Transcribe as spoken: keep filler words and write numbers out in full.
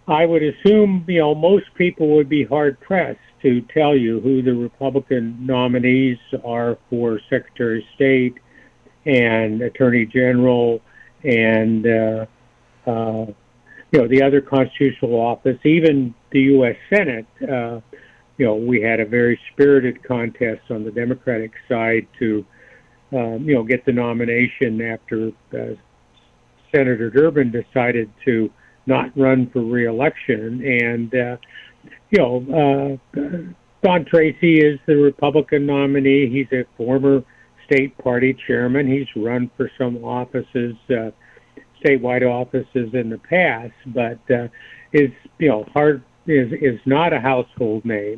I would assume, you know, most people would be hard pressed to tell you who the Republican nominees are for Secretary of State and Attorney General and, uh, uh, you know, the other constitutional office, even the U S Senate. Uh, you know, we had a very spirited contest on the Democratic side to, um, you know, get the nomination after uh, Senator Durbin decided to not run for re-election. And, uh, you know, uh, Don Tracy is the Republican nominee. He's a former state party chairman. He's run for some offices, uh, statewide offices in the past, but uh, is, you know, hard is is not a household name.